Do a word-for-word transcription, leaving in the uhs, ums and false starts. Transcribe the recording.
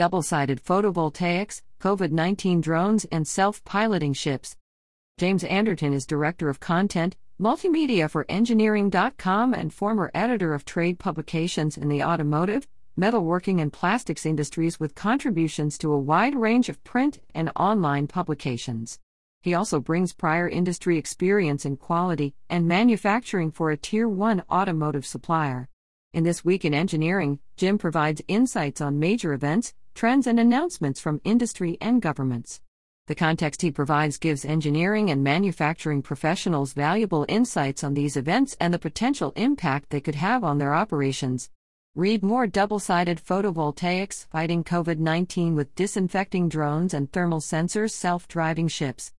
Double-sided photovoltaics, COVID nineteen drones and self-piloting ships. James Anderton is Director of Content, Multimedia for Engineering dot com and former editor of trade publications in the automotive, metalworking and plastics industries with contributions to a wide range of print and online publications. He also brings prior industry experience in quality and manufacturing for a Tier one automotive supplier. In This Week in Engineering, Jim provides insights on major events, trends and announcements from industry and governments. The context he provides gives engineering and manufacturing professionals valuable insights on these events and the potential impact they could have on their operations. Read more. Double-sided photovoltaics, fighting COVID nineteen with disinfecting drones and thermal sensors, self-driving ships.